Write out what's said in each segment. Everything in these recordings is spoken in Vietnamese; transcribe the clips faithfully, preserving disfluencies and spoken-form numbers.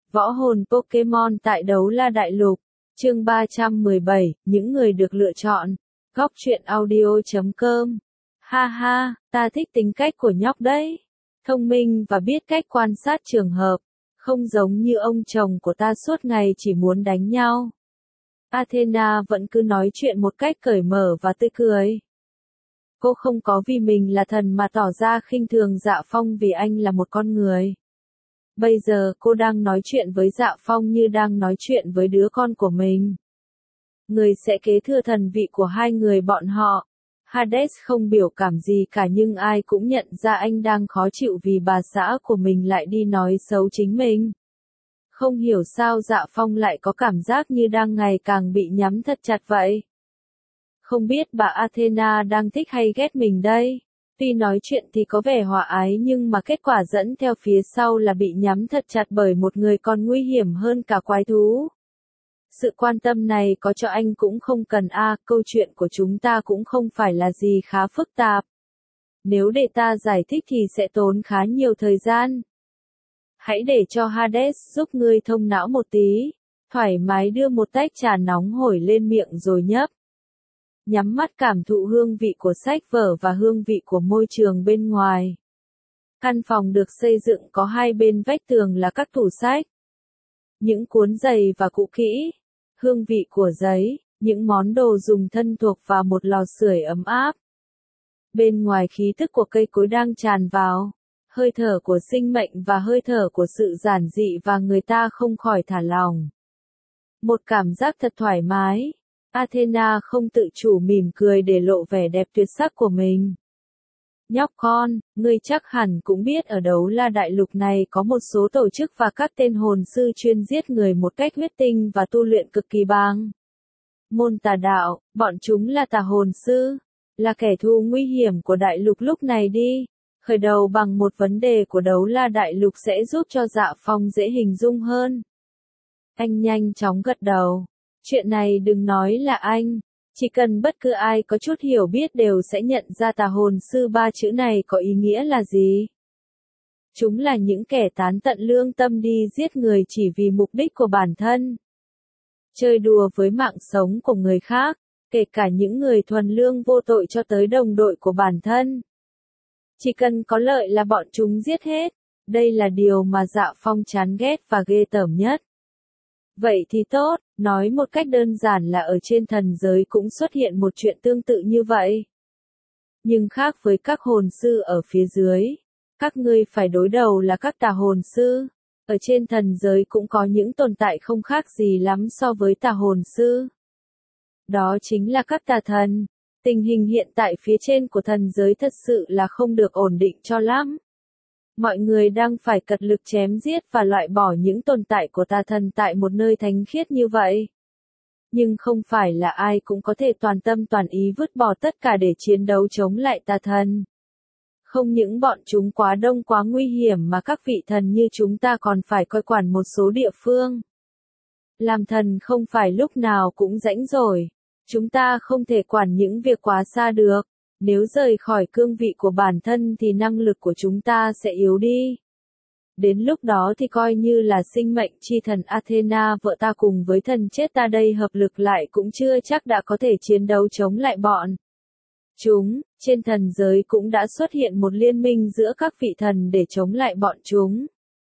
Võ hồn Pokemon tại Đấu La Đại Lục, chương ba trăm mười bảy, những người được lựa chọn. Góc truyện audio chấm com. Ha ha, ta thích tính cách của nhóc đấy. Thông minh và biết cách quan sát trường hợp, không giống như ông chồng của ta suốt ngày chỉ muốn đánh nhau. Athena vẫn cứ nói chuyện một cách cởi mở và tươi cười. Cô không có vì mình là thần mà tỏ ra khinh thường Dạ Phong vì anh là một con người. Bây giờ cô đang nói chuyện với Dạ Phong như đang nói chuyện với đứa con của mình. Người sẽ kế thừa thần vị của hai người bọn họ. Hades không biểu cảm gì cả nhưng ai cũng nhận ra anh đang khó chịu vì bà xã của mình lại đi nói xấu chính mình. Không hiểu sao Dạ Phong lại có cảm giác như đang ngày càng bị nhắm thật chặt vậy. Không biết bà Athena đang thích hay ghét mình đây. Tuy nói chuyện thì có vẻ hòa ái nhưng mà kết quả dẫn theo phía sau là bị nhắm thật chặt bởi một người còn nguy hiểm hơn cả quái thú. Sự quan tâm này có cho anh cũng không cần a, à, câu chuyện của chúng ta cũng không phải là gì khá phức tạp. Nếu để ta giải thích thì sẽ tốn khá nhiều thời gian. Hãy để cho Hades giúp ngươi thông não một tí, thoải mái đưa một tách trà nóng hổi lên miệng rồi nhấp. Nhắm mắt cảm thụ hương vị của sách vở và hương vị của môi trường bên ngoài. Căn phòng được xây dựng có hai bên vách tường là các tủ sách. Những cuốn giày và cũ kỹ, hương vị của giấy, những món đồ dùng thân thuộc và một lò sưởi ấm áp. Bên ngoài khí tức của cây cối đang tràn vào, hơi thở của sinh mệnh và hơi thở của sự giản dị và người ta không khỏi thả lỏng. Một cảm giác thật thoải mái. Athena không tự chủ mỉm cười để lộ vẻ đẹp tuyệt sắc của mình. Nhóc con, ngươi chắc hẳn cũng biết ở Đấu La Đại Lục này có một số tổ chức và các tên hồn sư chuyên giết người một cách huyết tinh và tu luyện cực kỳ bang. Môn tà đạo, bọn chúng là tà hồn sư, là kẻ thù nguy hiểm của đại lục lúc này đi. Khởi đầu bằng một vấn đề của Đấu La Đại Lục sẽ giúp cho Dạ Phong dễ hình dung hơn. Anh nhanh chóng gật đầu. Chuyện này đừng nói là anh, chỉ cần bất cứ ai có chút hiểu biết đều sẽ nhận ra tà hồn sư ba chữ này có ý nghĩa là gì. Chúng là những kẻ tán tận lương tâm đi giết người chỉ vì mục đích của bản thân. Chơi đùa với mạng sống của người khác, kể cả những người thuần lương vô tội cho tới đồng đội của bản thân. Chỉ cần có lợi là bọn chúng giết hết, đây là điều mà Dạ Phong chán ghét và ghê tởm nhất. Vậy thì tốt, nói một cách đơn giản là ở trên thần giới cũng xuất hiện một chuyện tương tự như vậy. Nhưng khác với các hồn sư ở phía dưới, các ngươi phải đối đầu là các tà hồn sư. Ở trên thần giới cũng có những tồn tại không khác gì lắm so với tà hồn sư. Đó chính là các tà thần. Tình hình hiện tại phía trên của thần giới thật sự là không được ổn định cho lắm. Mọi người đang phải cật lực chém giết và loại bỏ những tồn tại của tà thần tại một nơi thánh khiết như vậy. Nhưng không phải là ai cũng có thể toàn tâm toàn ý vứt bỏ tất cả để chiến đấu chống lại tà thần. Không những bọn chúng quá đông quá nguy hiểm mà các vị thần như chúng ta còn phải coi quản một số địa phương. Làm thần không phải lúc nào cũng rảnh rỗi. Chúng ta không thể quản những việc quá xa được. Nếu rời khỏi cương vị của bản thân thì năng lực của chúng ta sẽ yếu đi. Đến lúc đó thì coi như là sinh mệnh chi thần Athena vợ ta cùng với thần chết ta đây hợp lực lại cũng chưa chắc đã có thể chiến đấu chống lại bọn chúng. Trên thần giới cũng đã xuất hiện một liên minh giữa các vị thần để chống lại bọn chúng.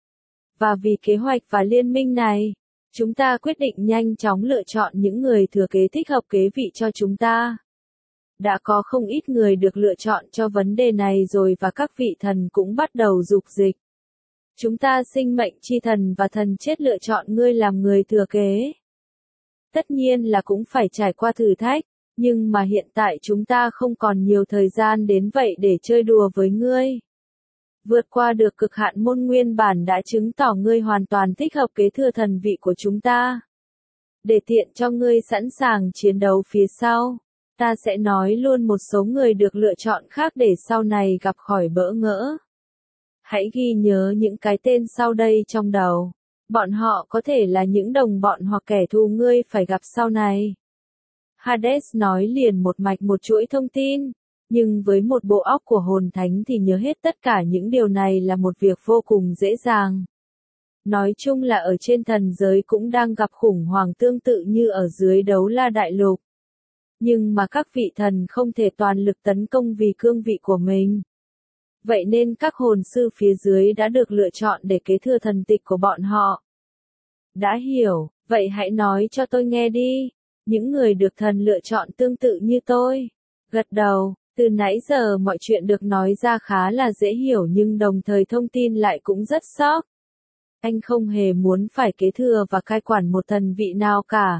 Và vì kế hoạch và liên minh này, chúng ta quyết định nhanh chóng lựa chọn những người thừa kế thích hợp kế vị cho chúng ta. Đã có không ít người được lựa chọn cho vấn đề này rồi và các vị thần cũng bắt đầu dục dịch. Chúng ta sinh mệnh chi thần và thần chết lựa chọn ngươi làm người thừa kế. Tất nhiên là cũng phải trải qua thử thách, nhưng mà hiện tại chúng ta không còn nhiều thời gian đến vậy để chơi đùa với ngươi. Vượt qua được cực hạn môn nguyên bản đã chứng tỏ ngươi hoàn toàn thích hợp kế thừa thần vị của chúng ta. Để tiện cho ngươi sẵn sàng chiến đấu phía sau. Ta sẽ nói luôn một số người được lựa chọn khác để sau này gặp khỏi bỡ ngỡ. Hãy ghi nhớ những cái tên sau đây trong đầu. Bọn họ có thể là những đồng bọn hoặc kẻ thù ngươi phải gặp sau này. Hades nói liền một mạch một chuỗi thông tin. Nhưng với một bộ óc của hồn thánh thì nhớ hết tất cả những điều này là một việc vô cùng dễ dàng. Nói chung là ở trên thần giới cũng đang gặp khủng hoảng tương tự như ở dưới Đấu La Đại Lục. Nhưng mà các vị thần không thể toàn lực tấn công vì cương vị của mình. Vậy nên các hồn sư phía dưới đã được lựa chọn để kế thừa thần tịch của bọn họ. Đã hiểu, vậy hãy nói cho tôi nghe đi. Những người được thần lựa chọn tương tự như tôi. Gật đầu, từ nãy giờ mọi chuyện được nói ra khá là dễ hiểu nhưng đồng thời thông tin lại cũng rất sốc. Anh không hề muốn phải kế thừa và cai quản một thần vị nào cả.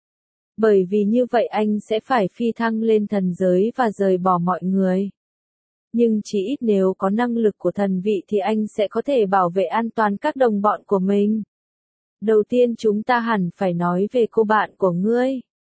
Bởi vì như vậy anh sẽ phải phi thăng lên thần giới và rời bỏ mọi người. Nhưng chỉ ít nếu có năng lực của thần vị thì anh sẽ có thể bảo vệ an toàn các đồng bọn của mình. Đầu tiên chúng ta hẳn phải nói về cô bạn của ngươi.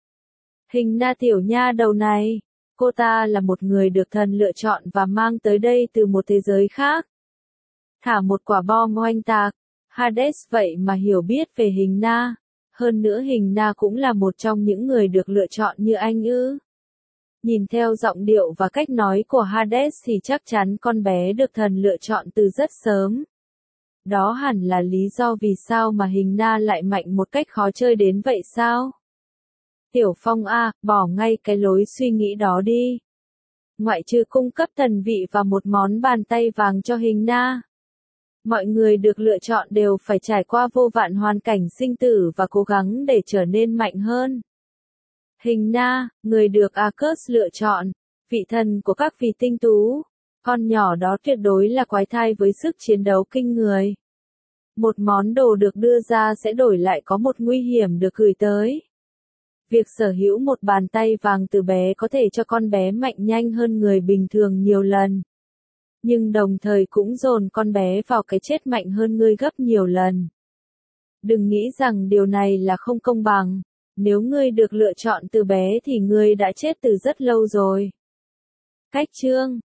Hình Na tiểu nha đầu này. Cô ta là một người được thần lựa chọn và mang tới đây từ một thế giới khác. Thả một quả bom oanh tạc. Hades vậy mà hiểu biết về Hình Na. Hơn nữa Hình Na cũng là một trong những người được lựa chọn như anh ư. Nhìn theo giọng điệu và cách nói của Hades thì chắc chắn con bé được thần lựa chọn từ rất sớm. Đó hẳn là lý do vì sao mà Hình Na lại mạnh một cách khó chơi đến vậy sao? Tiểu Phong a, bỏ ngay cái lối suy nghĩ đó đi. Ngoại trừ cung cấp thần vị và một món bàn tay vàng cho Hình Na. Mọi người được lựa chọn đều phải trải qua vô vàn hoàn cảnh sinh tử và cố gắng để trở nên mạnh hơn. Hình Na, người được Arcus lựa chọn, vị thần của các vị tinh tú. Con nhỏ đó tuyệt đối là quái thai với sức chiến đấu kinh người. Một món đồ được đưa ra sẽ đổi lại có một nguy hiểm được gửi tới. Việc sở hữu một bàn tay vàng từ bé có thể cho con bé mạnh nhanh hơn người bình thường nhiều lần. Nhưng đồng thời cũng dồn con bé vào cái chết mạnh hơn ngươi gấp nhiều lần. Đừng nghĩ rằng điều này là không công bằng. Nếu ngươi được lựa chọn từ bé thì ngươi đã chết từ rất lâu rồi. Cách chương